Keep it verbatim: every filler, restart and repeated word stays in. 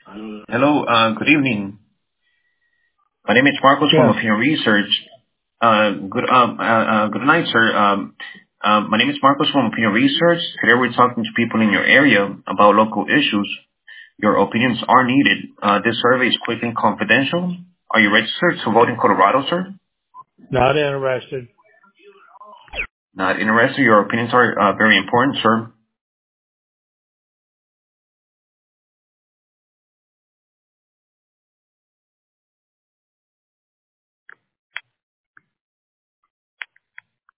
Hello, uh, good evening. My name is Marcos from Yes. Opinion Research. Uh, good, um, uh, uh, good night, sir. Um, uh, my name is Marcos from Opinion Research. Today we're talking to people in your area about local issues. Your opinions are needed. Uh, this survey is quick and confidential. Are you registered to vote in Colorado, sir? Not interested. Not interested. Your opinions are uh, very important, sir.